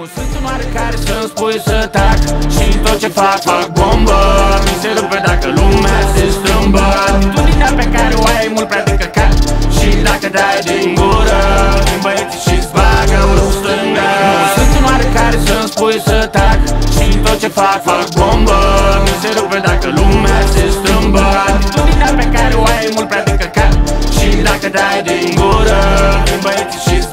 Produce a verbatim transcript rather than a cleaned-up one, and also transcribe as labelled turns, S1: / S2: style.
S1: sunt un oare care să-mi spui să tac și tot ce fac, fac bombă. Mi se rupe dacă lumea se strâmbă. Atitudinea pe care o ai e mult prea de căcat și dacă dai din gură din băieții și-ți bagă o stângă. Sunt un oare care să-mi spui să tac și tot ce fac, fac bombă. Mi se rupe dacă lumea se strâmbă. Atitudinea pe care o ai e mult prea de căcat și dacă dai din gură din băieții și-ți